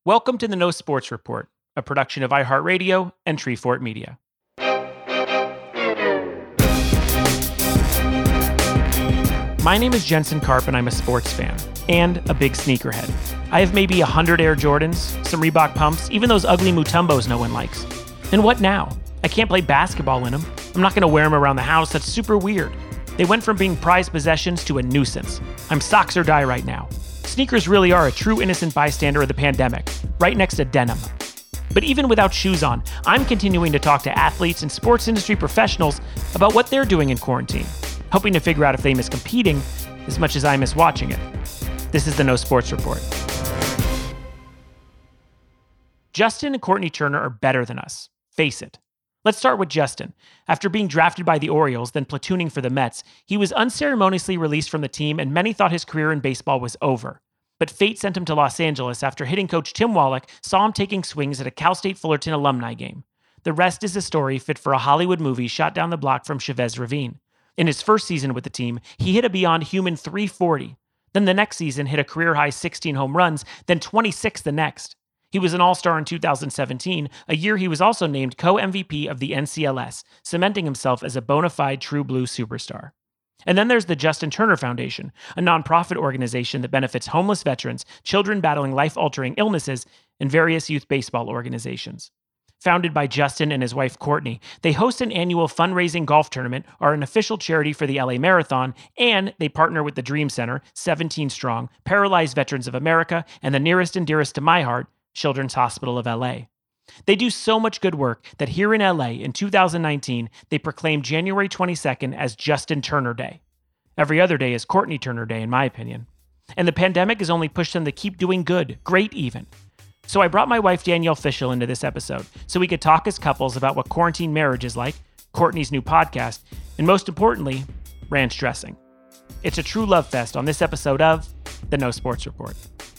Welcome to the No Sports Report, a production of iHeartRadio and Treefort Media. My name is Jensen Karp, and I'm a sports fan and a big sneakerhead. I have maybe 100 Air Jordans, some Reebok pumps, even those ugly Mutombos no one likes. And what now? I can't play basketball in them. I'm not going to wear them around the house. That's super weird. They went from being prized possessions to a nuisance. I'm socks or die right now. Sneakers really are a true innocent bystander of the pandemic, right next to denim. But even without shoes on, I'm continuing to talk to athletes and sports industry professionals about what they're doing in quarantine, hoping to figure out if they miss competing as much as I miss watching it. This is the No Sports Report. Justin and Courtney Turner are better than us. Face it. Let's start with Justin. After being drafted by the Orioles, then platooning for the Mets, he was unceremoniously released from the team, and many thought his career in baseball was over. But fate sent him to Los Angeles after hitting coach Tim Wallach saw him taking swings at a Cal State Fullerton alumni game. The rest is a story fit for a Hollywood movie shot down the block from Chavez Ravine. In his first season with the team, he hit a beyond human .340. Then the next season hit a career-high 16 home runs, then 26 the next. He was an All-Star in 2017, a year he was also named co-MVP of the NCLS, cementing himself as a bona fide true blue superstar. And then there's the Justin Turner Foundation, a nonprofit organization that benefits homeless veterans, children battling life-altering illnesses, and various youth baseball organizations. Founded by Justin and his wife Courtney, they host an annual fundraising golf tournament, are an official charity for the LA Marathon, and they partner with the Dream Center, 17 Strong, Paralyzed Veterans of America, and the nearest and dearest to my heart, Children's Hospital of LA. They do so much good work that here in LA in 2019, they proclaimed January 22nd as Justin Turner Day. Every other day is Courtney Turner Day, in my opinion. And the pandemic has only pushed them to keep doing good, great even. So I brought my wife Danielle Fishel into this episode so we could talk as couples about what quarantine marriage is like, Courtney's new podcast, and most importantly, ranch dressing. It's a true love fest on this episode of The No Sports Report.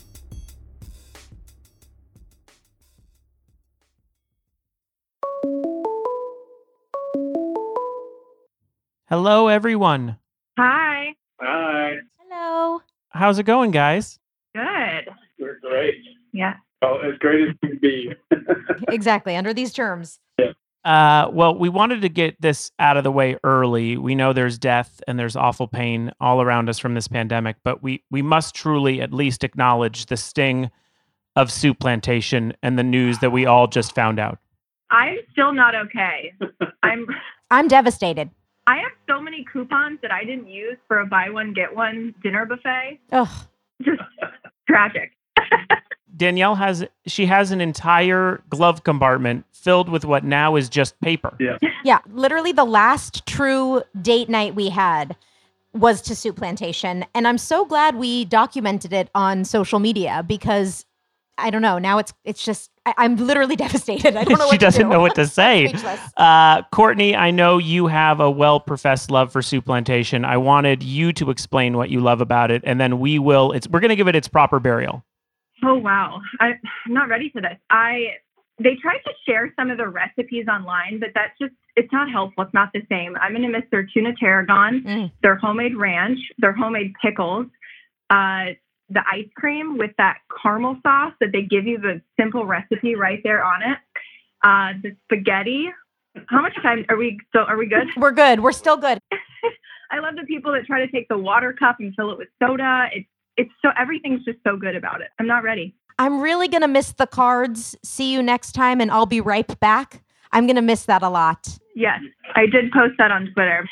Hello, everyone. Hi. Hi. Hello. How's it going, guys? Good. We're great. Yeah. Oh, as great as can be. Exactly, under these terms. Well, we wanted to get this out of the way early. We know there's death and there's awful pain all around us from this pandemic, but we must truly at least acknowledge the sting of Soup Plantation and the news that we all just found out. I'm still not okay. I'm devastated. I have so many coupons that I didn't use for a buy one, get one dinner buffet. Ugh. Just tragic. Danielle has an entire glove compartment filled with what now is just paper. Yeah, literally the last true date night we had was to Soup Plantation. And I'm so glad we documented it on social media because I don't know. Now it's just, I'm literally devastated. I don't know what She doesn't to do. know what to say. Speechless. Courtney, I know you have a well-professed love for Soup Plantation. I wanted you to explain what you love about it, and then we're going to give it its proper burial. Oh, wow. I'm not ready for this. They tried to share some of the recipes online, but it's not helpful. It's not the same. I'm going to miss their tuna tarragon, their homemade ranch, their homemade pickles, the ice cream with that caramel sauce that they give you the simple recipe right there on it. The spaghetti. How much time are we good? We're good. We're still good. I love the people that try to take the water cup and fill it with soda. Everything's just so good about it. I'm not ready. I'm really going to miss the cards. See you next time and I'll be right back. I'm going to miss that a lot. Yes, I did post that on Twitter.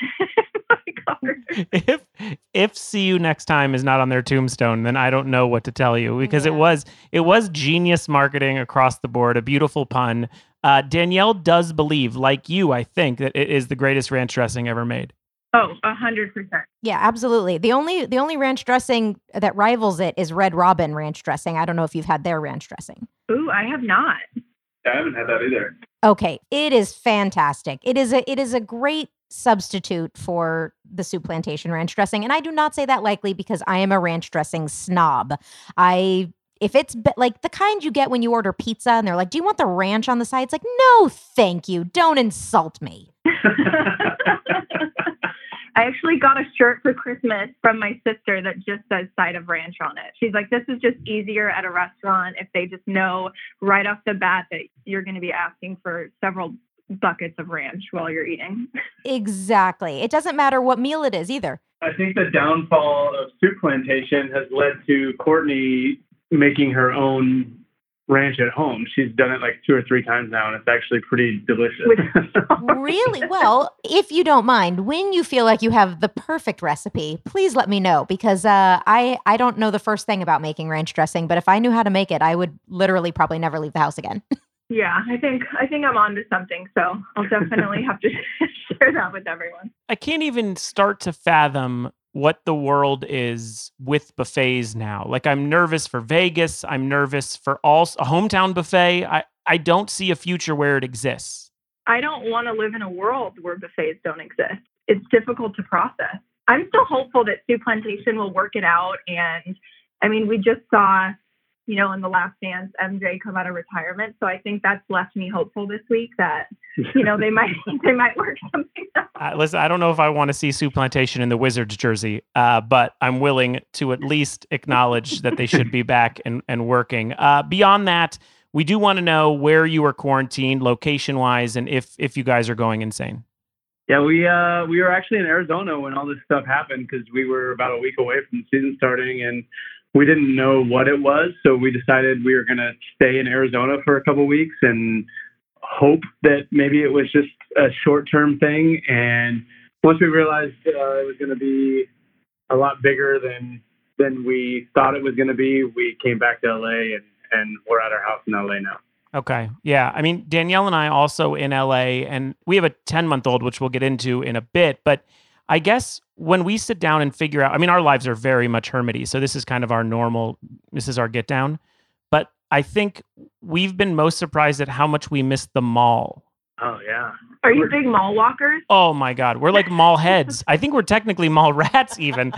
If see you next time is not on their tombstone, then I don't know what to tell you because it was genius marketing across the board, a beautiful pun. Danielle does believe, like you, I think, that it is the greatest ranch dressing ever made. Oh, 100%. Yeah, absolutely. The only ranch dressing that rivals it is Red Robin ranch dressing. I don't know if you've had their ranch dressing. Ooh, I have not. I haven't had that either. Okay, it is fantastic. It is a great substitute for the Soup Plantation ranch dressing, and I do not say that lightly because I am a ranch dressing snob. If it's like the kind you get when you order pizza and they're like, "Do you want the ranch on the side?" It's like, "No, thank you. Don't insult me." I actually got a shirt for Christmas from my sister that just says side of ranch on it. She's like, this is just easier at a restaurant if they just know right off the bat that you're going to be asking for several buckets of ranch while you're eating. Exactly. It doesn't matter what meal it is either. I think the downfall of Soup Plantation has led to Courtney making her own ranch at home. She's done it like 2 or 3 times now, and it's actually pretty delicious. Really? Well, if you don't mind, when you feel like you have the perfect recipe, please let me know, because I don't know the first thing about making ranch dressing, but if I knew how to make it, I would literally probably never leave the house again. Yeah, I think I'm onto something, so I'll definitely have to share that with everyone. I can't even start to fathom what the world is with buffets now. Like, I'm nervous for Vegas. I'm nervous for a hometown buffet. I don't see a future where it exists. I don't want to live in a world where buffets don't exist. It's difficult to process. I'm still hopeful that Soup Plantation will work it out. And I mean, we just saw, in The Last Dance, MJ come out of retirement. So I think that's left me hopeful this week that, they might work something out. Listen, I don't know if I want to see Soup Plantation in the Wizards jersey, but I'm willing to at least acknowledge that they should be back and working. Beyond that, we do want to know where you were quarantined, location-wise, and if you guys are going insane. Yeah, we were actually in Arizona when all this stuff happened because we were about a week away from the season starting, and we didn't know what it was. So we decided we were going to stay in Arizona for a couple of weeks and hope that maybe it was just a short-term thing. And once we realized it was going to be a lot bigger than we thought it was going to be, we came back to LA and we're at our house in LA now. Okay. Yeah. I mean, Danielle and I also in LA, and we have a 10-month-old, which we'll get into in a bit. But I guess when we sit down and figure out, I mean, our lives are very much hermity. So this is kind of our normal, this is our get down. But I think we've been most surprised at how much we miss the mall. Oh, yeah. Are you big mall walkers? Oh my God. We're like mall heads. I think we're technically mall rats even.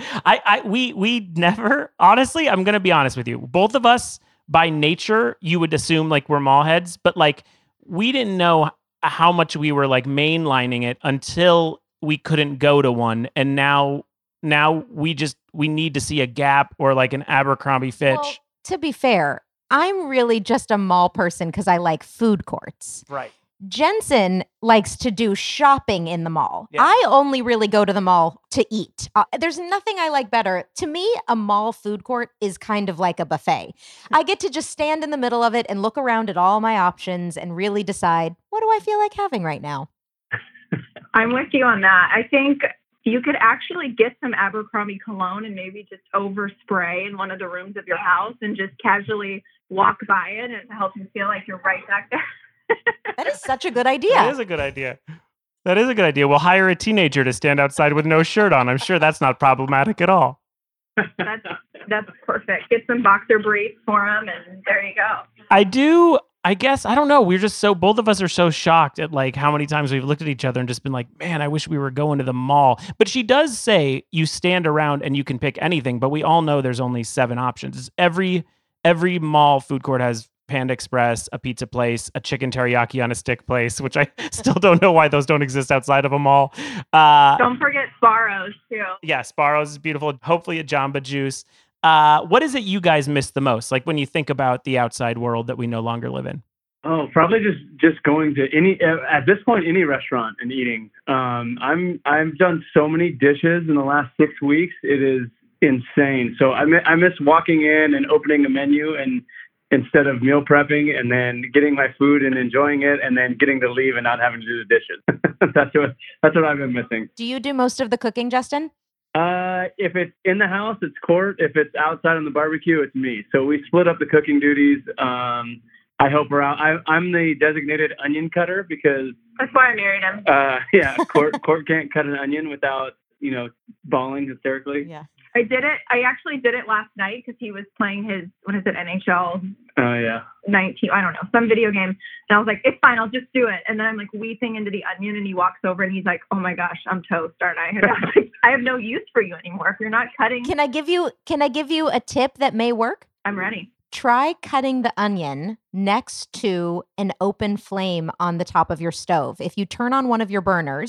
We never, honestly, I'm going to be honest with you. Both of us, by nature, you would assume like we're mall heads, but like we didn't know how much we were like mainlining it until we couldn't go to one. And now we need to see a Gap or like an Abercrombie Fitch. Well, to be fair, I'm really just a mall person because I like food courts. Right. Jensen likes to do shopping in the mall. Yeah. I only really go to the mall to eat. There's nothing I like better. To me, a mall food court is kind of like a buffet. I get to just stand in the middle of it and look around at all my options and really decide, what do I feel like having right now? I'm with you on that. I think you could actually get some Abercrombie cologne and maybe just overspray in one of the rooms of your house and just casually walk by it, and it helps you feel like you're right back there. That is such a good idea. That is a good idea. That is a good idea. We'll hire a teenager to stand outside with no shirt on. I'm sure that's not problematic at all. That's perfect. Get some boxer briefs for them, and there you go. I guess, I don't know. Both of us are so shocked at like how many times we've looked at each other and just been like, man, I wish we were going to the mall. But she does say you stand around and you can pick anything, but we all know there's only 7 options. Every mall food court has Panda Express, a pizza place, a chicken teriyaki on a stick place, which I still don't know why those don't exist outside of a mall. Don't forget Sparrows too. Yeah, Sparrows is beautiful. Hopefully a Jamba Juice. What is it you guys miss the most? Like when you think about the outside world that we no longer live in? Oh, probably just going to at this point, any restaurant and eating. I've done so many dishes in the last 6 weeks. It is insane. So I miss walking in and opening a menu and instead of meal prepping and then getting my food and enjoying it and then getting to leave and not having to do the dishes. That's what I've been missing. Do you do most of the cooking, Justin? If it's in the house, it's Court. If it's outside on the barbecue, it's me. So we split up the cooking duties. I help her out. I'm the designated onion cutter because that's why I married him. Yeah, Court can't cut an onion without bawling hysterically. Yeah. I actually did it last night because he was playing his, NHL? Oh, yeah. 19, I don't know, some video game. And I was like, it's fine, I'll just do it. And then I'm like weeping into the onion and he walks over and he's like, oh my gosh, I'm toast, aren't I? And I was like, I have no use for you anymore. If you're not cutting. Can I give you a tip that may work? I'm ready. Try cutting the onion next to an open flame on the top of your stove. If you turn on one of your burners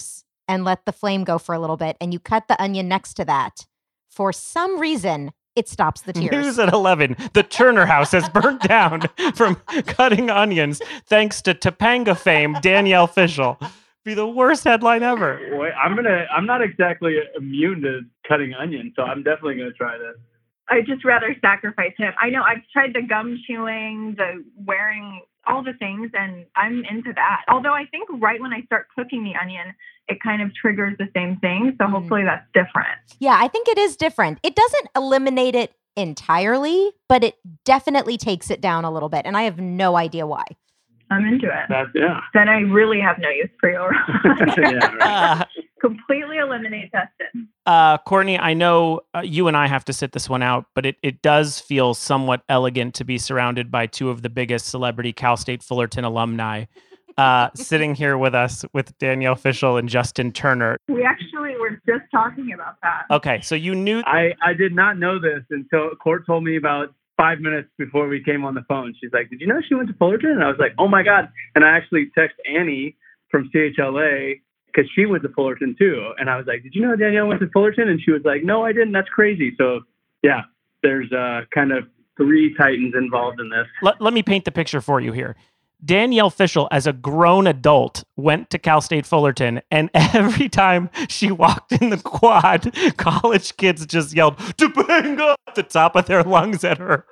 and let the flame go for a little bit, and you cut the onion next to that, for some reason, it stops the tears. News at 11. The Turner house has burnt down from cutting onions thanks to Topanga fame Danielle Fishel. Be the worst headline ever. Wait, I'm not exactly immune to cutting onions, so I'm definitely gonna try this. I'd just rather sacrifice him. I know I've tried the gum chewing, the wearing, all the things, and I'm into that. Although I think right when I start cooking the onion, it kind of triggers the same thing. So hopefully that's different. Yeah, I think it is different. It doesn't eliminate it entirely, but it definitely takes it down a little bit. And I have no idea why. I'm into it. Yeah. Then I really have no use for you. Yeah, right. Completely eliminate Dustin. Courtney, I know you and I have to sit this one out, but it does feel somewhat elegant to be surrounded by two of the biggest celebrity Cal State Fullerton alumni sitting here with us with Danielle Fishel and Justin Turner. We actually were just talking about that. Okay, so you knew... I did not know this until Court told me about 5 minutes before we came on the phone. She's like, did you know she went to Fullerton? And I was like, oh my God. And I actually texted Annie from CHLA because she went to Fullerton too. And I was like, did you know Danielle went to Fullerton? And she was like, no, I didn't. That's crazy. So yeah, there's kind of three Titans involved in this. Let me paint the picture for you here. Danielle Fishel, as a grown adult, went to Cal State Fullerton, and every time she walked in the quad, college kids just yelled, Topanga, at the top of their lungs at her.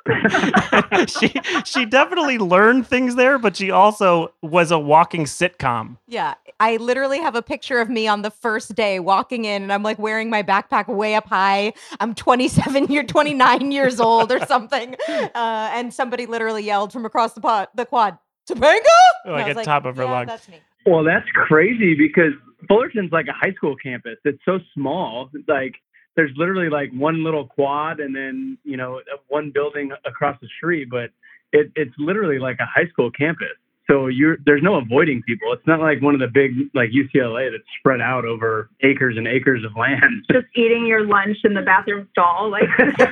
She definitely learned things there, but she also was a walking sitcom. Yeah, I literally have a picture of me on the first day walking in, and I'm like wearing my backpack way up high. I'm 29 years old or something. And somebody literally yelled from across the quad, Topanga? Like at top of her lungs. That's me. Well, that's crazy because Fullerton's like a high school campus. It's so small. Like there's literally like one little quad and then, one building across the street, but it's literally like a high school campus. So there's no avoiding people. It's not like one of the big, like UCLA that's spread out over acres and acres of land. Just eating your lunch in the bathroom stall. Like,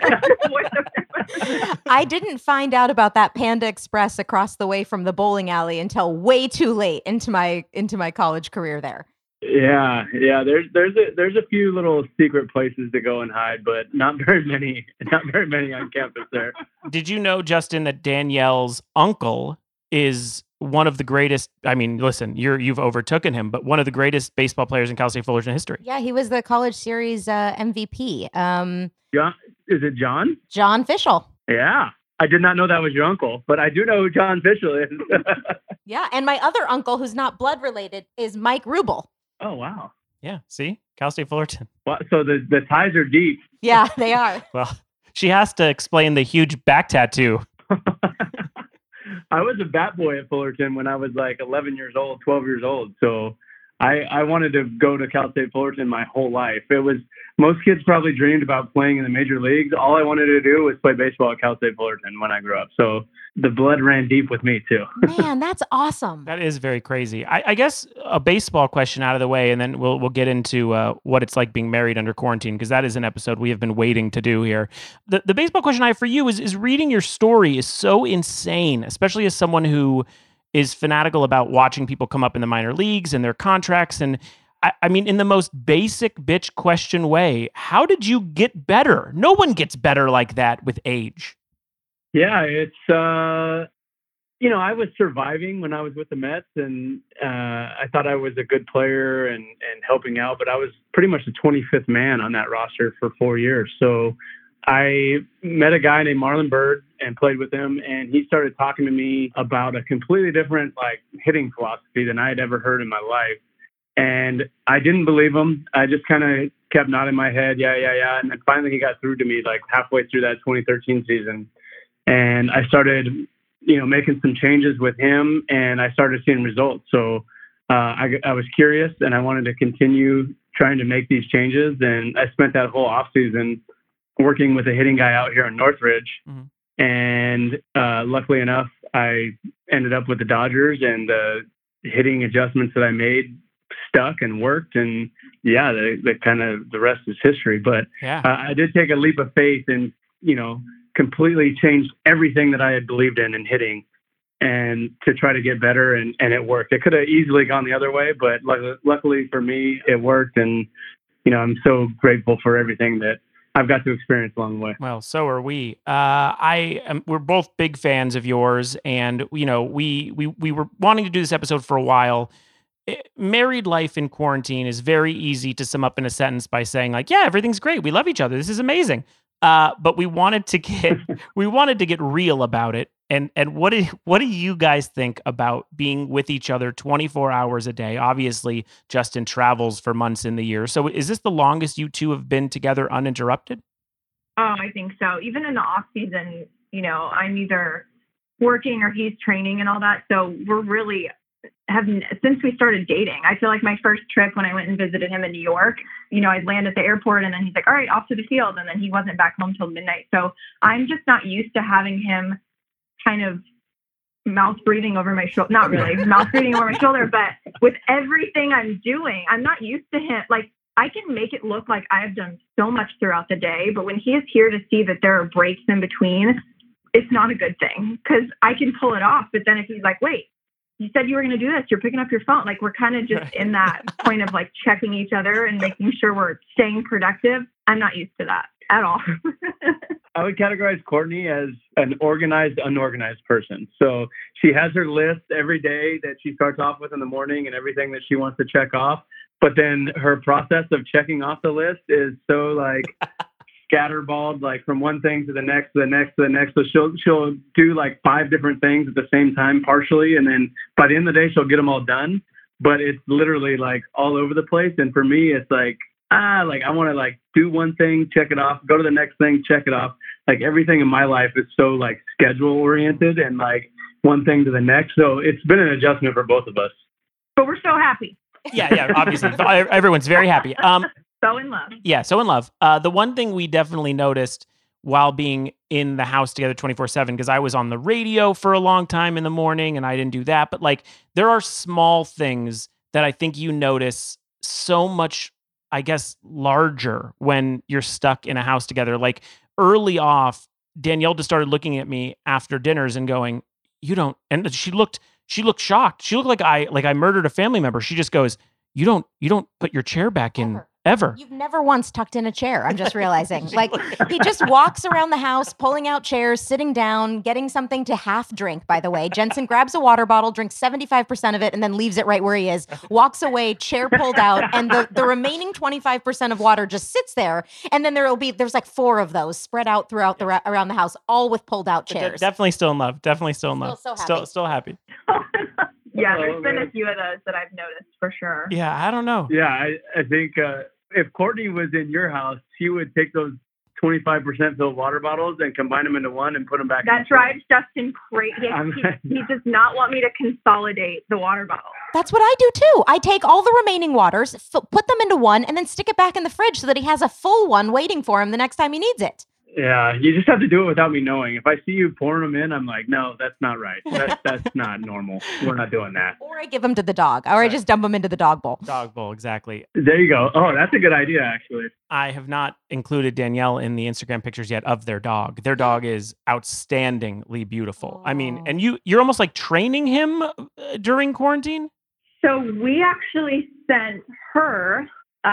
I didn't find out about that Panda Express across the way from the bowling alley until way too late into my college career there. Yeah. There's a few little secret places to go and hide, but not very many on campus there. Did you know, Justin, that Danielle's uncle is one of the greatest? I mean, listen, you've overtaken him, but one of the greatest baseball players in Cal State Fullerton history. Yeah, he was the College Series MVP. John, is it John? John Fishel. Yeah. I did not know that was your uncle, but I do know who John Fishel is. Yeah, and my other uncle, who's not blood related, is Mike Rubel. Oh, wow. Yeah, see? Cal State Fullerton. Well, so the ties are deep. Yeah, they are. Well, she has to explain the huge back tattoo. I was a bat boy at Fullerton when I was like 11 years old, 12 years old. So I wanted to go to Cal State Fullerton my whole life. Most kids probably dreamed about playing in the major leagues. All I wanted to do was play baseball at Cal State Fullerton when I grew up. So the blood ran deep with me too. Man, that's awesome. That is very crazy. I guess a baseball question out of the way, and then we'll get into what it's like being married under quarantine, because that is an episode we have been waiting to do here. The baseball question I have for you is reading your story is so insane, especially as someone who is fanatical about watching people come up in the minor leagues and their contracts. And I mean, in the most basic bitch question way, how did you get better? No one gets better like that with age. Yeah, it's, I was surviving when I was with the Mets, and I thought I was a good player and helping out, but I was pretty much the 25th man on that roster for 4 years. So I met a guy named Marlon Byrd and played with him, and he started talking to me about a completely different hitting philosophy than I had ever heard in my life. And I didn't believe him. I just kind of kept nodding my head, yeah. And then finally he got through to me halfway through that 2013 season. And I started, making some changes with him, and I started seeing results. So I was curious, and I wanted to continue trying to make these changes. And I spent that whole offseason working with a hitting guy out here in Northridge. Mm-hmm. And luckily enough, I ended up with the Dodgers, and the hitting adjustments that I made stuck and worked. And yeah, the rest is history. But yeah. I did take a leap of faith and, completely changed everything that I had believed in hitting. and to try to get better, and it worked. It could have easily gone the other way, but luckily for me, it worked. And, I'm so grateful for everything that I've got to experience along the way. Well, so are we. We're both big fans of yours, and we were wanting to do this episode for a while. Married life in quarantine is very easy to sum up in a sentence by saying, like, yeah, everything's great. We love each other. This is amazing. But we wanted to get real about it. And what do you guys think about being with each other 24 hours a day? Obviously, Justin travels for months in the year. So is this the longest you two have been together uninterrupted? Oh, I think so. Even in the off season, I'm either working or he's training and all that. So we're really since we started dating, I feel like my first trip when I went and visited him in New York, I'd land at the airport and then he's like, all right, off to the field. And then he wasn't back home till midnight. So I'm just not used to having him kind of mouth breathing over my shoulder. Not really mouth breathing over my shoulder, but with everything I'm doing, I'm not used to him. Like, I can make it look like I have done so much throughout the day, but when he is here to see that there are breaks in between, it's not a good thing because I can pull it off. But then if he's like, wait, you said you were going to do this, you're picking up your phone. Like, we're kind of just in that point of like checking each other and making sure we're staying productive. I'm not used to that at all. I would categorize Courtney as an organized, unorganized person. So she has her list every day that she starts off with in the morning and everything that she wants to check off. But then her process of checking off the list is so like scatterballed, like from one thing to the next, to the next, to the next. So she'll do like 5 different things at the same time, partially. And then by the end of the day, she'll get them all done. But it's literally like all over the place. And for me, it's like, I want to like do one thing, check it off, go to the next thing, check it off. Like everything in my life is so like schedule oriented and like one thing to the next. So it's been an adjustment for both of us. But we're so happy. Yeah, obviously. Everyone's very happy. So in love. Yeah, so in love. The one thing we definitely noticed while being in the house together 24/7, because I was on the radio for a long time in the morning and I didn't do that. But like, there are small things that I think you notice so much, I guess, larger when you're stuck in a house together. Like early off, Danielle just started looking at me after dinners and going, "You don't," and she looked shocked. She looked like I murdered a family member. She just goes, You don't put your chair back in ever. You've never once tucked in a chair. I'm just realizing. Like, he just walks around the house, pulling out chairs, sitting down, getting something to half drink, by the way. Jensen grabs a water bottle, drinks 75% of it, and then leaves it right where he is. Walks away, chair pulled out, and the remaining 25% of water just sits there. And then there's like 4 of those spread out throughout around the house, all with pulled out chairs. Definitely still in love. Definitely still in love. Still happy. Yeah, there's been a few of those that I've noticed for sure. Yeah, I don't know. Yeah, I think if Courtney was in your house, she would take those 25% filled water bottles and combine them into one and put them back. That drives Justin crazy. He does not want me to consolidate the water bottle. That's what I do too. I take all the remaining waters, put them into one, and then stick it back in the fridge so that he has a full one waiting for him the next time he needs it. Yeah, you just have to do it without me knowing. If I see you pouring them in, I'm like, no, that's not right. That's not normal. We're not doing that. Or I give them to the dog, or I just dump them into the dog bowl. Dog bowl, exactly. There you go. Oh, that's a good idea, actually. I have not included Danielle in the Instagram pictures yet of their dog. Their dog is outstandingly beautiful. I mean, and you're almost like training him during quarantine? So we actually sent her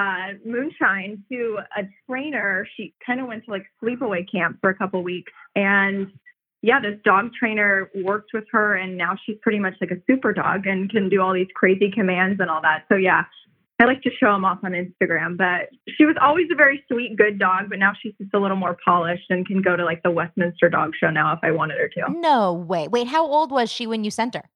Moonshine to a trainer. She kind of went to like sleepaway camp for a couple weeks, and yeah, this dog trainer worked with her, and now she's pretty much like a super dog and can do all these crazy commands and all that. So yeah, I like to show them off on Instagram, but she was always a very sweet, good dog, but now she's just a little more polished and can go to like the Westminster Dog Show now if I wanted her to. No way. Wait, how old was she when you sent her?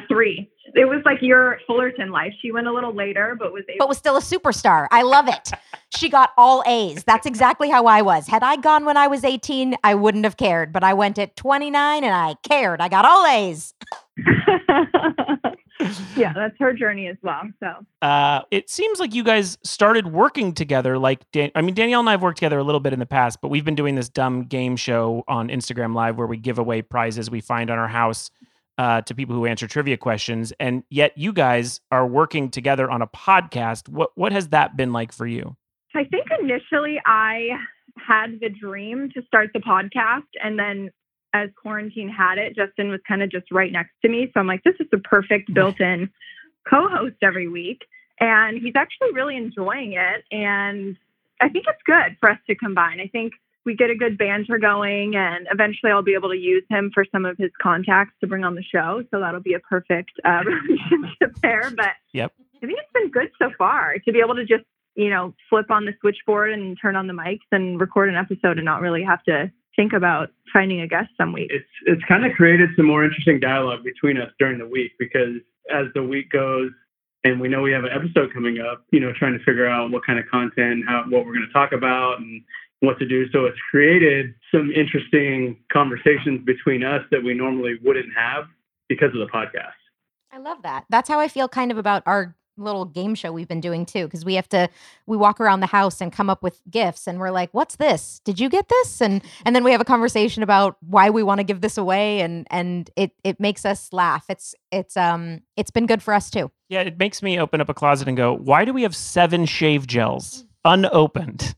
3. It was like your Fullerton life. She went a little later, but was still a superstar. I love it. She got all A's. That's exactly how I was. Had I gone when I was 18, I wouldn't have cared. But I went at 29 and I cared. I got all A's. Yeah, that's her journey as well. So it seems like you guys started working together. Like, Danielle and I have worked together a little bit in the past, but we've been doing this dumb game show on Instagram Live where we give away prizes we find on our house to people who answer trivia questions. And yet you guys are working together on a podcast. What has that been like for you? I think initially I had the dream to start the podcast, and then as quarantine had it, Justin was kind of just right next to me. So I'm like, this is the perfect built-in co-host every week. And he's actually really enjoying it. And I think it's good for us to combine. I think we get a good banter going, and eventually I'll be able to use him for some of his contacts to bring on the show. So that'll be a perfect relationship there. But yep. I think it's been good so far to be able to just, flip on the switchboard and turn on the mics and record an episode and not really have to think about finding a guest some week. It's kind of created some more interesting dialogue between us during the week, because as the week goes and we know we have an episode coming up, trying to figure out what kind of content, what we're going to talk about and what to do. So it's created some interesting conversations between us that we normally wouldn't have because of the podcast. I love that. That's how I feel kind of about our little game show we've been doing too, because we walk around the house and come up with gifts, and we're like, what's this? Did you get this? And then we have a conversation about why we want to give this away, and it makes us laugh. It's been good for us too. Yeah, it makes me open up a closet and go, why do we have 7 shave gels unopened?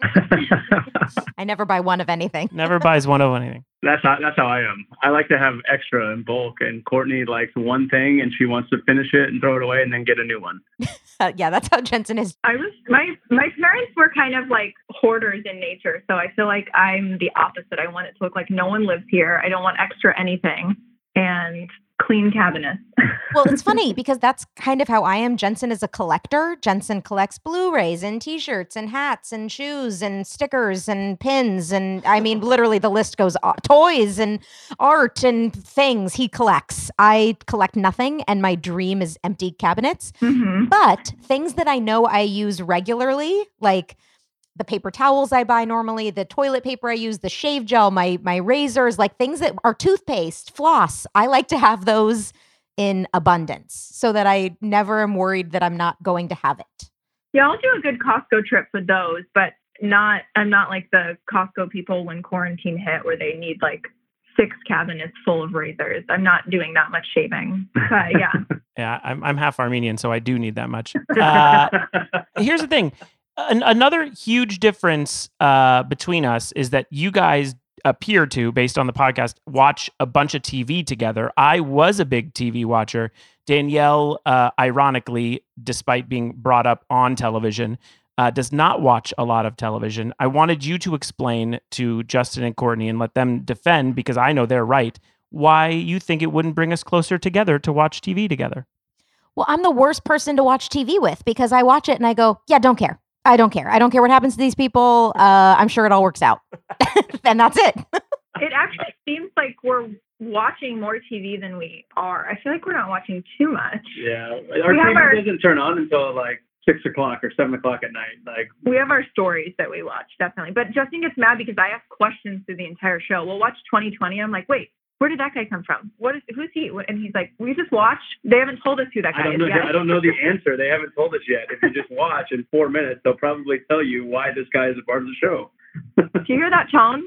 I never buy one of anything. Never buys one of anything. That's how I am. I like to have extra in bulk, and Courtney likes one thing and she wants to finish it and throw it away and then get a new one. Yeah, that's how Jensen is. My parents were kind of like hoarders in nature, so I feel like I'm the opposite. I want it to look like no one lives here. I don't want extra anything, and clean cabinets. Well, it's funny because that's kind of how I am. Jensen is a collector. Jensen collects Blu-rays and t-shirts and hats and shoes and stickers and pins. And I mean, literally the list goes on. Toys and art and things he collects. I collect nothing, and my dream is empty cabinets. Mm-hmm. But things that I know I use regularly, like the paper towels I buy normally, the toilet paper I use, the shave gel, my razors, like things that are toothpaste, floss. I like to have those in abundance so that I never am worried that I'm not going to have it. Yeah, I'll do a good Costco trip for those, but I'm not like the Costco people when quarantine hit where they need like 6 cabinets full of razors. I'm not doing that much shaving, but yeah. Yeah, I'm half Armenian, so I do need that much. Here's the thing. Another huge difference between us is that you guys appear to, based on the podcast, watch a bunch of TV together. I was a big TV watcher. Danielle, ironically, despite being brought up on television, does not watch a lot of television. I wanted you to explain to Justin and Courtney and let them defend, because I know they're right, why you think it wouldn't bring us closer together to watch TV together. Well, I'm the worst person to watch TV with because I watch it and I go, yeah, don't care. I don't care. I don't care what happens to these people. I'm sure it all works out. And that's it. It actually seems like we're watching more TV than we are. I feel like we're not watching too much. Yeah. Our TV doesn't turn on until like 6 o'clock or 7 o'clock at night. Like, we have our stories that we watch, definitely. But Justin gets mad because I ask questions through the entire show. We'll watch 2020. I'm like, wait, where did that guy come from? Who's he? And he's like, we just watched. They haven't told us who that guy is yet. I don't know the answer. They haven't told us yet. If you just watch in 4 minutes, they'll probably tell you why this guy is a part of the show. Do you hear that tone?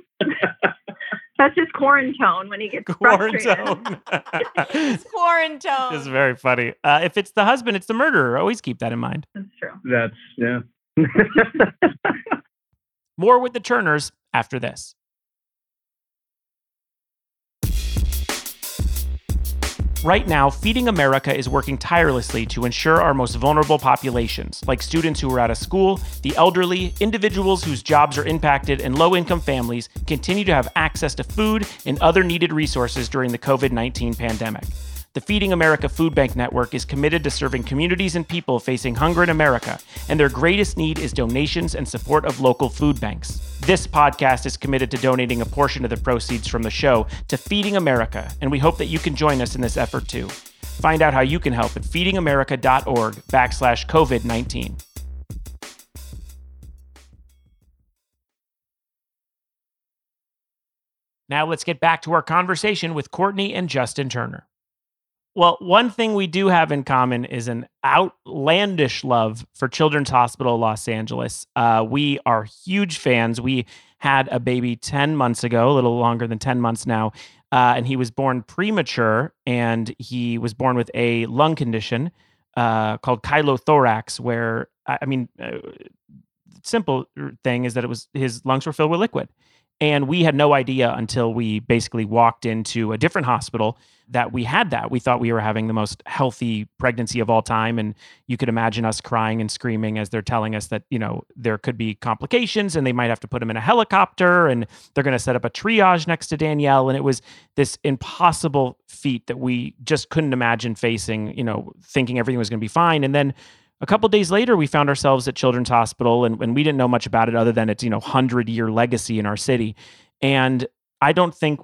That's his Quarren tone when he gets frustrated. It's Quarren tone. It's very funny. If it's the husband, it's the murderer. Always keep that in mind. That's true. Yeah. More with the Turners after this. Right now, Feeding America is working tirelessly to ensure our most vulnerable populations, like students who are out of school, the elderly, individuals whose jobs are impacted, and low-income families, continue to have access to food and other needed resources during the COVID-19 pandemic. The Feeding America Food Bank Network is committed to serving communities and people facing hunger in America, and their greatest need is donations and support of local food banks. This podcast is committed to donating a portion of the proceeds from the show to Feeding America, and we hope that you can join us in this effort too. Find out how you can help at feedingamerica.org/COVID-19. Now let's get back to our conversation with Courtney and Justin Turner. Well, one thing we do have in common is an outlandish love for Children's Hospital Los Angeles. We are huge fans. We had a baby 10 months ago, a little longer than 10 months now, and he was born premature, and he was born with a lung condition called chylothorax, where, simple thing is that his lungs were filled with liquid. And we had no idea until we basically walked into a different hospital that we had that. We thought we were having the most healthy pregnancy of all time. And you could imagine us crying and screaming as they're telling us that, there could be complications and they might have to put him in a helicopter and they're going to set up a triage next to Danielle. And it was this impossible feat that we just couldn't imagine facing, thinking everything was going to be fine. And then a couple of days later, we found ourselves at Children's Hospital, and we didn't know much about it other than its 100-year legacy in our city. And I don't think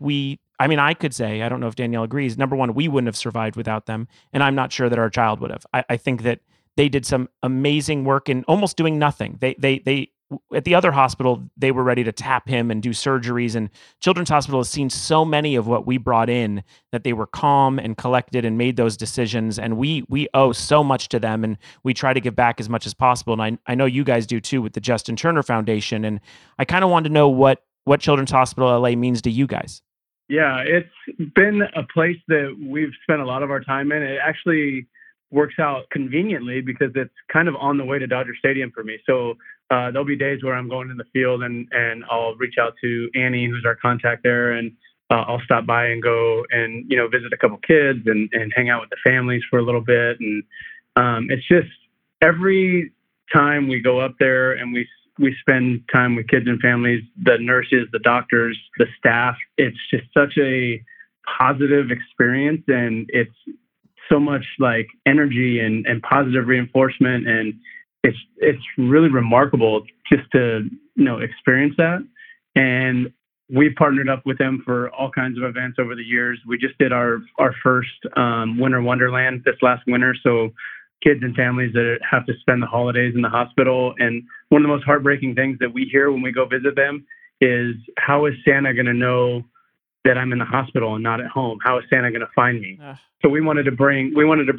I could say, I don't know if Danielle agrees, number one, we wouldn't have survived without them, and I'm not sure that our child would have. I think that they did some amazing work in almost doing nothing. They at the other hospital, they were ready to tap him and do surgeries, and Children's Hospital has seen so many of what we brought in that they were calm and collected and made those decisions, and we owe so much to them, and we try to give back as much as possible, and I know you guys do too with the Justin Turner Foundation, and I kind of wanted to know what Children's Hospital LA means to you guys. Yeah, it's been a place that we've spent a lot of our time in. It actually works out conveniently because it's kind of on the way to Dodger Stadium for me. So there'll be days where I'm going in the field and I'll reach out to Annie, who's our contact there, and I'll stop by and go and, visit a couple kids and hang out with the families for a little bit. And it's just every time we go up there and we spend time with kids and families, the nurses, the doctors, the staff, it's just such a positive experience. And it's so much like energy and positive reinforcement. And it's really remarkable just to, experience that. And we partnered up with them for all kinds of events over the years. We just did our first Winter Wonderland this last winter. So kids and families that have to spend the holidays in the hospital. And one of the most heartbreaking things that we hear when we go visit them is, how is Santa going to know that I'm in the hospital and not at home? How is Santa going to find me? So we wanted to bring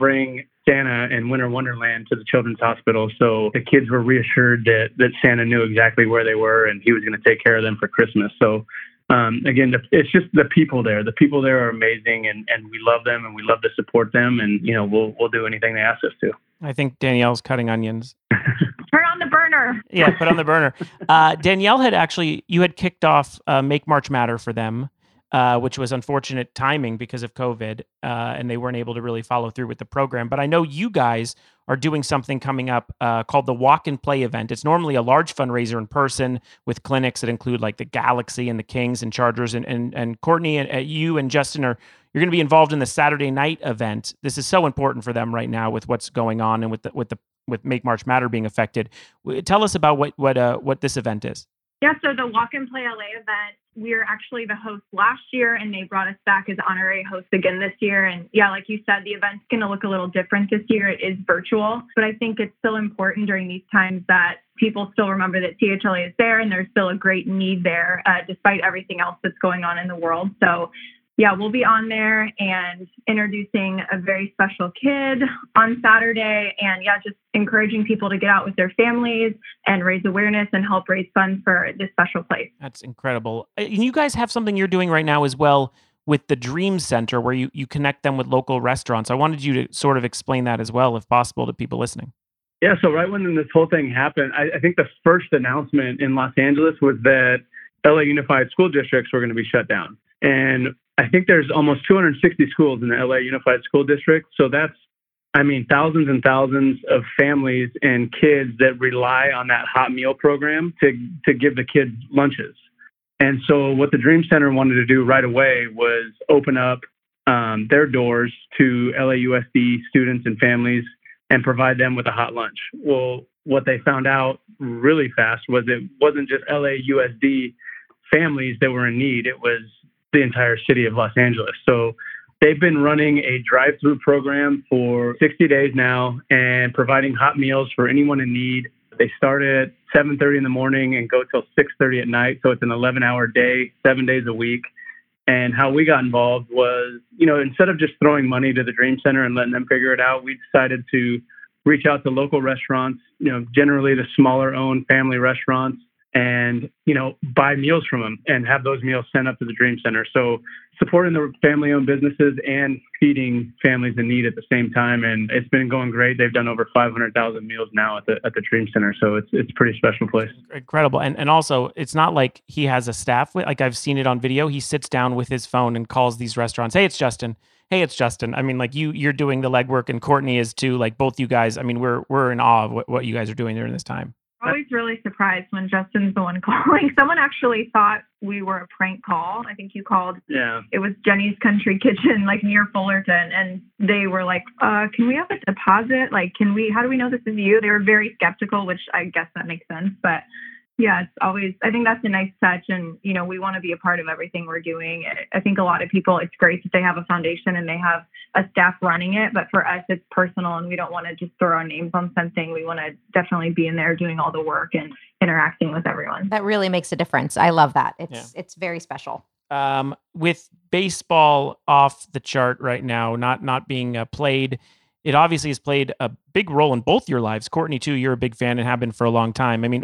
Santa and Winter Wonderland to the Children's Hospital, so the kids were reassured that Santa knew exactly where they were and he was going to take care of them for Christmas. So again, it's just the people there. The people there are amazing, and we love them, and we love to support them, and we'll do anything they ask us to. I think Danielle's cutting onions. Turn on the burner. Yeah, put on the burner. Danielle you had kicked off Make March Matter for them, which was unfortunate timing because of COVID, and they weren't able to really follow through with the program. But I know you guys are doing something coming up called the Walk and Play event. It's normally a large fundraiser in person with clinics that include like the Galaxy and the Kings and Chargers. And Courtney and you and Justin you're going to be involved in the Saturday night event. This is so important for them right now with what's going on and with Make March Matter being affected. Tell us about what this event is. Yeah, so the Walk and Play LA event, we were actually the host last year, and they brought us back as honorary hosts again this year. And yeah, like you said, the event's going to look a little different this year. It is virtual, but I think it's still important during these times that people still remember that CHLA is there, and there's still a great need there, despite everything else that's going on in the world. So yeah, we'll be on there and introducing a very special kid on Saturday, and yeah, just encouraging people to get out with their families and raise awareness and help raise funds for this special place. That's incredible. You guys have something you're doing right now as well with the Dream Center, where you connect them with local restaurants. I wanted you to sort of explain that as well, if possible, to people listening. Yeah, so right when this whole thing happened, I think the first announcement in Los Angeles was that LA Unified School Districts were going to be shut down. And I think there's almost 260 schools in the LA Unified School District. So that's, thousands and thousands of families and kids that rely on that hot meal program to give the kids lunches. And so what the Dream Center wanted to do right away was open up their doors to LAUSD students and families and provide them with a hot lunch. Well, what they found out really fast was it wasn't just LAUSD families that were in need. It was the entire city of Los Angeles. So they've been running a drive-through program for 60 days now and providing hot meals for anyone in need. They start at 7:30 in the morning and go till 6:30 at night. So it's an 11-hour day, 7 days a week. And how we got involved was, instead of just throwing money to the Dream Center and letting them figure it out, we decided to reach out to local restaurants, generally the smaller owned family restaurants, and, buy meals from them and have those meals sent up to the Dream Center. So supporting the family-owned businesses and feeding families in need at the same time. And it's been going great. They've done over 500,000 meals now at the Dream Center. So it's a pretty special place. Incredible. And also, it's not like he has a staff. Like I've seen it on video. He sits down with his phone and calls these restaurants. Hey, it's Justin. Hey, it's Justin. I mean, like you're doing the legwork, and Courtney is too. Like both you guys. I mean, we're in awe of what you guys are doing during this time. Always really surprised when Justin's the one calling. Someone actually thought we were a prank call. I think you called. Yeah. It was Jenny's Country Kitchen, like near Fullerton. And they were like, can we have a deposit? Like, how do we know this is you? They were very skeptical, which I guess that makes sense. But yeah, it's always, I think that's a nice touch. And, we want to be a part of everything we're doing. I think a lot of people, it's great that they have a foundation and they have a staff running it. But for us, it's personal and we don't want to just throw our names on something. We want to definitely be in there doing all the work and interacting with everyone. That really makes a difference. I love that. It's very special. With baseball off the chart right now, not being played, it obviously has played a big role in both your lives. Courtney, too, you're a big fan and have been for a long time. I mean,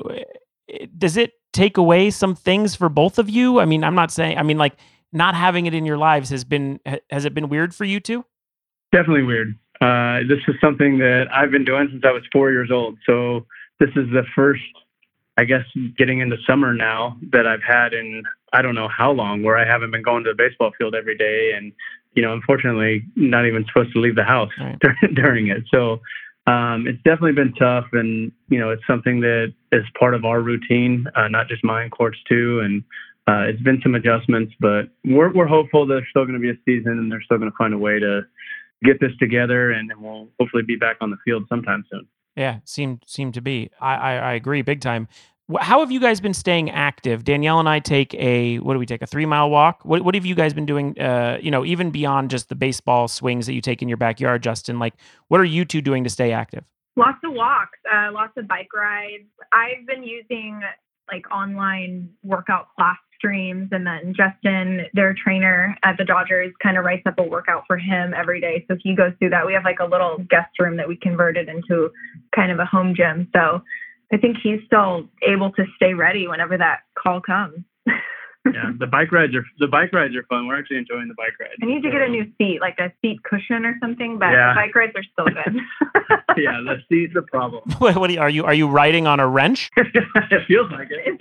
does it take away some things for both of you? I mean, I'm not saying, like not having it in your lives has it been weird for you too? Definitely weird. This is something that I've been doing since I was 4 years old. So this is the first, I guess, getting into summer now that I've had in, I don't know how long, where I haven't been going to the baseball field every day. And, unfortunately not even supposed to leave the house right. during it. So it's definitely been tough, and it's something that is part of our routine, not just mine, Court's too. And it's been some adjustments, but we're hopeful there's still going to be a season, and they're still going to find a way to get this together, and we'll hopefully be back on the field sometime soon. Yeah, seem to be. I agree big time. How have you guys been staying active? Danielle and I take a 3-mile walk. What have you guys been doing? Even beyond just the baseball swings that you take in your backyard, Justin. Like, what are you two doing to stay active? Lots of walks, lots of bike rides. I've been using like online workout class streams, and then Justin, their trainer at the Dodgers, kind of writes up a workout for him every day. So he goes through that. We have like a little guest room that we converted into kind of a home gym. So I think he's still able to stay ready whenever that call comes. Yeah, the bike rides are fun. We're actually enjoying the bike rides. I need to get a new seat, like a seat cushion or something, but yeah. The bike rides are still good. Yeah, the seat's a problem. What are you riding on a wrench? It feels like it.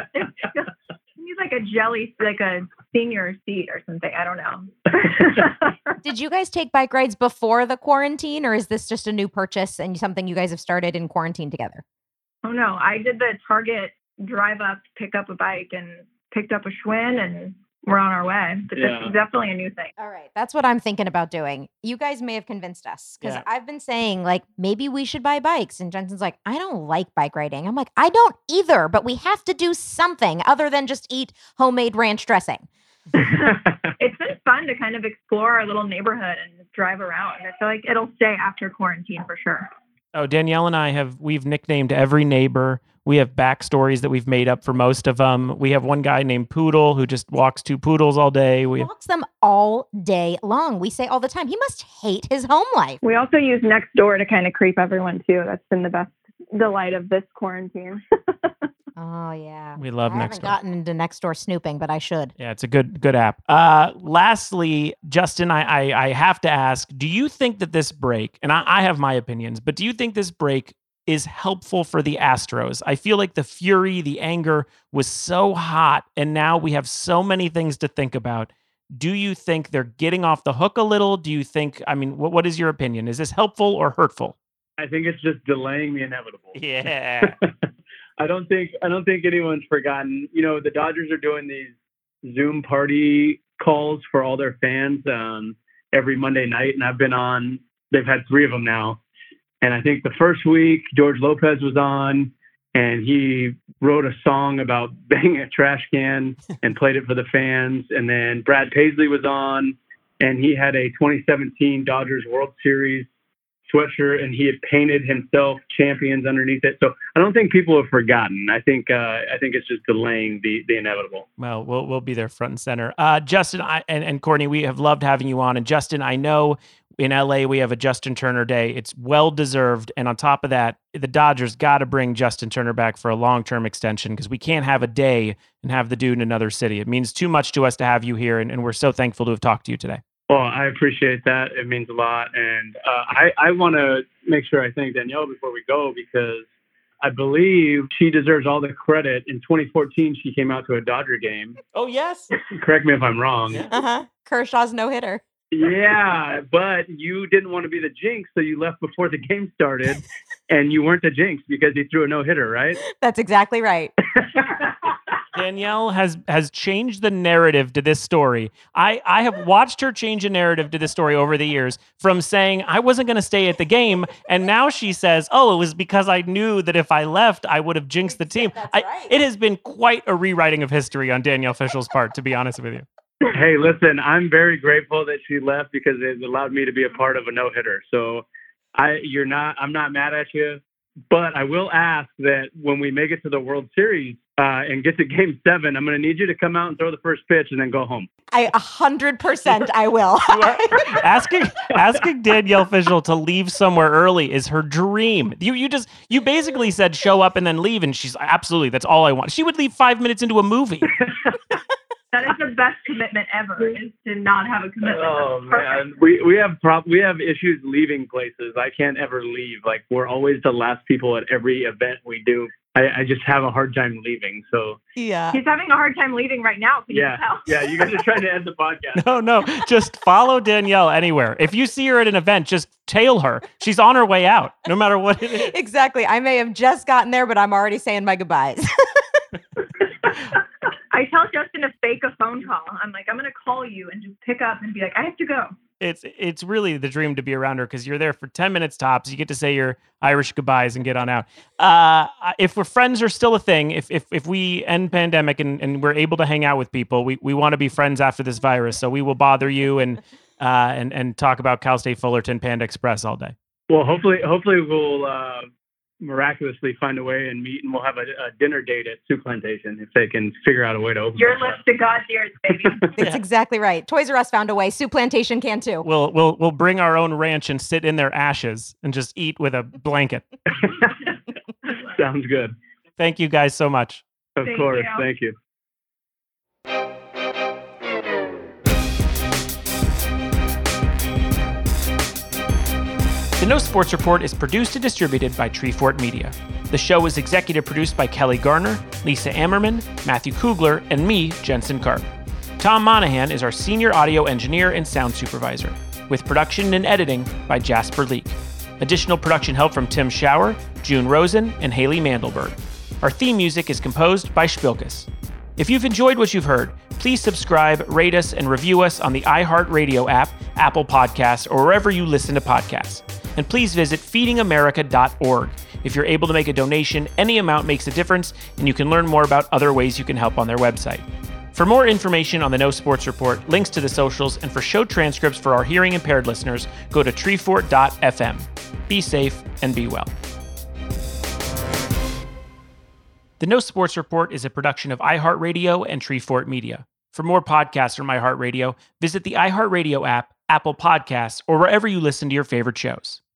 He's like a jelly, like a senior seat or something. I don't know. Did you guys take bike rides before the quarantine, or is this just a new purchase and something you guys have started in quarantine together? Oh no, I did the Target drive up, pick up a bike, and picked up a Schwinn, and we're on our way. But This is definitely a new thing. All right. That's what I'm thinking about doing. You guys may have convinced us, because I've been saying like, maybe we should buy bikes. And Jensen's like, I don't like bike riding. I'm like, I don't either, but we have to do something other than just eat homemade ranch dressing. It's been fun to kind of explore our little neighborhood and drive around. I feel like it'll stay after quarantine for sure. Oh, Danielle and I we've nicknamed every neighbor. We have backstories that we've made up for most of them. We have one guy named Poodle who just walks 2 poodles all day. Walks them all day long. We say all the time, he must hate his home life. We also use Nextdoor to kind of creep everyone too. That's been the best delight of this quarantine. Oh, yeah. We love Nextdoor. I haven't gotten into Nextdoor snooping, but I should. Yeah, it's a good app. Lastly, Justin, I have to ask, do you think that this break, and I have my opinions, but do you think this break is helpful for the Astros? I feel like the fury, the anger was so hot, and now we have so many things to think about. Do you think they're getting off the hook a little? Do you think, what is your opinion? Is this helpful or hurtful? I think it's just delaying the inevitable. Yeah. I don't think anyone's forgotten. The Dodgers are doing these Zoom party calls for all their fans every Monday night, and I've been on. They've had 3 of them now, and I think the first week George Lopez was on, and he wrote a song about banging a trash can and played it for the fans. And then Brad Paisley was on, and he had a 2017 Dodgers World Series sweatshirt, and he had painted himself champions underneath it. So I don't think people have forgotten. I think it's just delaying the inevitable. Well, we'll be there front and center. Justin and Courtney, we have loved having you on. And Justin, I know In LA, we have a Justin Turner Day. It's well-deserved. And on top of that, the Dodgers got to bring Justin Turner back for a long-term extension because we can't have a day and have the dude in another city. It means too much to us to have you here, and we're so thankful to have talked to you today. Well, I appreciate that. It means a lot. And I want to make sure I thank Danielle before we go because I believe she deserves all the credit. In 2014, she came out to a Dodger game. Oh, yes. Correct me if I'm wrong. Uh-huh. Kershaw's no-hitter. Yeah, but you didn't want to be the jinx, so you left before the game started, and you weren't the jinx because he threw a no-hitter, right? That's exactly right. Danielle has changed the narrative to this story. I have watched her change a narrative to this story over the years from saying I wasn't going to stay at the game, and now she says, oh, it was because I knew that if I left, I would have jinxed the team. That's right. It has been quite a rewriting of history on Danielle Fischel's part, to be honest with you. Hey, listen, I'm very grateful that she left because it allowed me to be a part of a no-hitter. So I'm not mad at you, but I will ask that when we make it to the World Series and get to Game 7, I'm going to need you to come out and throw the first pitch and then go home. 100% I will. Asking Danielle Fischel to leave somewhere early is her dream. You basically said show up and then leave, and she's absolutely, that's all I want. She would leave 5 minutes into a movie. That is the best commitment ever, is to not have a commitment. Oh, man. We have issues leaving places. I can't ever leave. Like, we're always the last people at every event we do. I just have a hard time leaving. So yeah, he's having a hard time leaving right now. Can you tell? Yeah, you guys are trying to end the podcast. No, just follow Danielle anywhere. If you see her at an event, just tail her. She's on her way out, no matter what it is. Exactly. I may have just gotten there, but I'm already saying my goodbyes. I tell Justin to fake a phone call. I'm like, I'm going to call you and just pick up and be like, I have to go. It's really the dream to be around her because you're there for 10 minutes tops. You get to say your Irish goodbyes and get on out. If we're friends are still a thing, if we end pandemic and we're able to hang out with people, we want to be friends after this virus. So we will bother you and talk about Cal State Fullerton Panda Express all day. Well, hopefully we'll miraculously find a way and meet, and we'll have a dinner date at Soup Plantation if they can figure out a way to open your lips to God's ears, baby. That's exactly right. Toys R Us found a way. Soup Plantation can too. We'll bring our own ranch and sit in their ashes and just eat with a blanket. Sounds good. Thank you guys so much. Of course. Thank you. The No Sports Report is produced and distributed by Treefort Media. The show is executive produced by Kelly Garner, Lisa Ammerman, Matthew Kugler, and me, Jensen Karp. Tom Monahan is our senior audio engineer and sound supervisor, with production and editing by Jasper Leak. Additional production help from Tim Schauer, June Rosen, and Haley Mandelberg. Our theme music is composed by Spilkus. If you've enjoyed what you've heard, please subscribe, rate us, and review us on the iHeartRadio app, Apple Podcasts, or wherever you listen to podcasts. And please visit feedingamerica.org. If you're able to make a donation, any amount makes a difference, and you can learn more about other ways you can help on their website. For more information on the No Sports Report, links to the socials, and for show transcripts for our hearing impaired listeners, go to treefort.fm. Be safe and be well. The No Sports Report is a production of iHeartRadio and Treefort Media. For more podcasts from iHeartRadio, visit the iHeartRadio app, Apple Podcasts, or wherever you listen to your favorite shows.